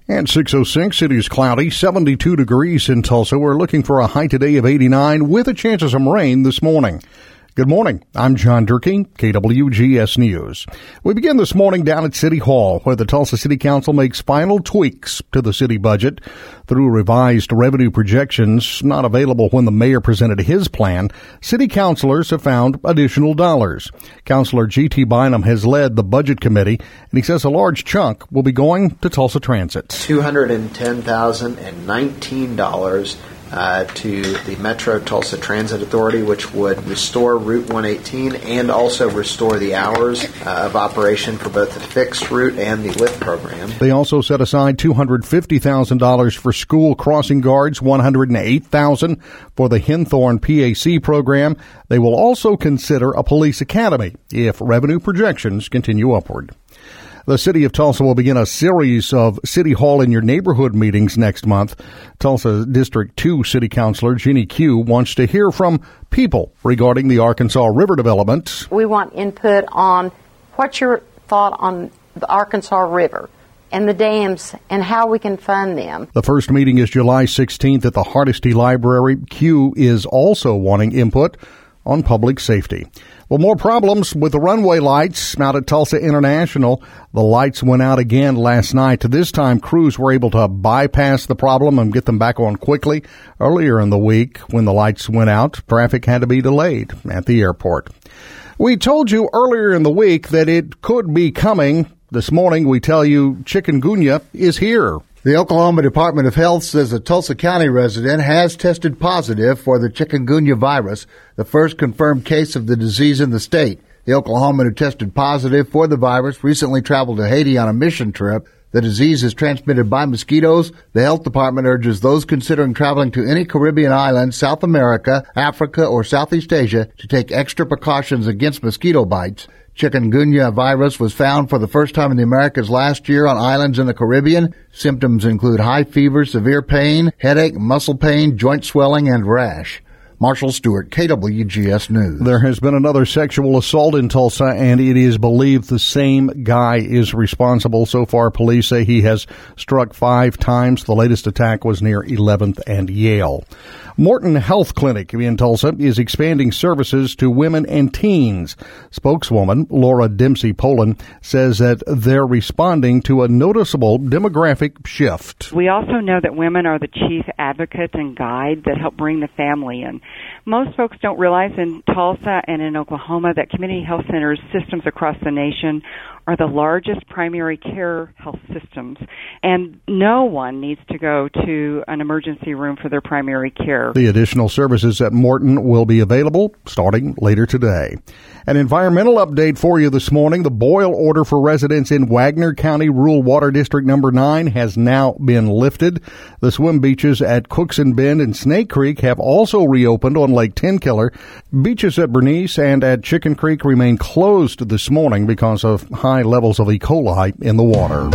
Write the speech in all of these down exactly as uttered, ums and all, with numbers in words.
And six oh six, it is cloudy, seventy-two degrees in Tulsa. We're looking for a high today of eighty-nine with a chance of some rain this morning. Good morning. I'm John Durkee, K W G S News. We begin this morning down at City Hall, where the Tulsa City Council makes final tweaks to the city budget through revised revenue projections not available when the mayor presented his plan. City councilors have found additional dollars. Councilor G T Bynum has led the budget committee, and he says a large chunk will be going to Tulsa Transit. two hundred ten thousand nineteen dollars Uh, to the Metro Tulsa Transit Authority, which would restore Route one eighteen and also restore the hours uh, of operation for both the fixed route and the lift program. They also set aside two hundred fifty thousand dollars for school crossing guards, one hundred eight thousand dollars for the Henthorne P A C program. They will also consider a police academy if revenue projections continue upward. The city of Tulsa will begin a series of City Hall in Your Neighborhood meetings next month. Tulsa District two City Councilor Jeannie Q wants to hear from people regarding the Arkansas River development. We want input on what's your thought on the Arkansas River and the dams and how we can fund them. The first meeting is July sixteenth at the Hardesty Library. Q is also wanting input on public safety. Well, more problems with the runway lights out at Tulsa International. The lights went out again last night. This time, crews were able to bypass the problem and get them back on quickly. Earlier in the week, when the lights went out, traffic had to be delayed at the airport. We told you earlier in the week that it could be coming. This morning, we tell you chikungunya is here. The Oklahoma Department of Health says a Tulsa County resident has tested positive for the chikungunya virus, the first confirmed case of the disease in the state. The Oklahoman who tested positive for the virus recently traveled to Haiti on a mission trip. The disease is transmitted by mosquitoes. The health department urges those considering traveling to any Caribbean island, South America, Africa, or Southeast Asia to take extra precautions against mosquito bites. Chikungunya virus was found for the first time in the Americas last year on islands in the Caribbean. Symptoms include high fever, severe pain, headache, muscle pain, joint swelling, and rash. Marshall Stewart, K W G S News. There has been another sexual assault in Tulsa, and it is believed the same guy is responsible. So far, police say he has struck five times. The latest attack was near eleventh and Yale. Morton Health Clinic in Tulsa is expanding services to women and teens. Spokeswoman Laura Dempsey Poland says that they're responding to a noticeable demographic shift. We also know that women are the chief advocates and guide that help bring the family in. Most folks don't realize in Tulsa and in Oklahoma that community health centers systems across the nation are the largest primary care health systems, and no one needs to go to an emergency room for their primary care. The additional services at Morton will be available starting later today. An environmental update for you this morning. The boil order for residents in Wagner County Rural Water District Number nine has now been lifted. The swim beaches at Cookson Bend and Snake Creek have also reopened on Lake Tenkiller. Beaches at Bernice and at Chicken Creek remain closed this morning because of high levels of E. coli in the water.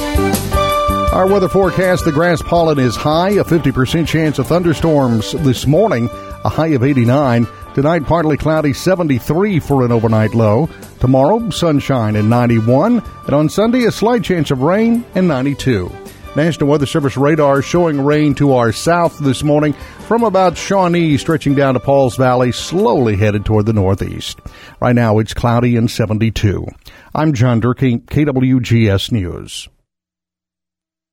Our weather forecast, the grass pollen is high, a fifty percent chance of thunderstorms this morning, a high of eighty-nine. Tonight, partly cloudy, seventy-three for an overnight low. Tomorrow, sunshine and ninety-one. And on Sunday, a slight chance of rain and ninety-two. National Weather Service radar showing rain to our south this morning from about Shawnee, stretching down to Pauls Valley, slowly headed toward the northeast. Right now, it's cloudy and seventy-two. I'm John Durkee, K W G S News.